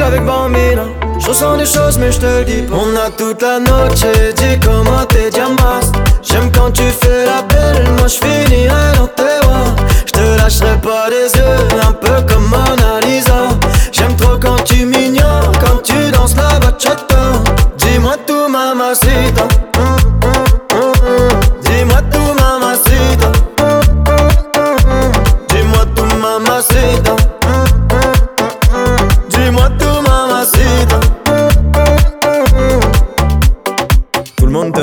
avec Bambina. Je ressens des choses mais je te le dis pas. On a toute la noche, dis comment t'es diamas. J'aime quand tu fais la belle, moi je finirai dans tes bras. Je te lâcherai pas des yeux, un peu comme Mona Lisa. J'aime trop quand tu m'ignores, quand tu danses la bachata. Dis-moi tout mamacita, dis-moi tout mamacita, dis-moi tout mamacita.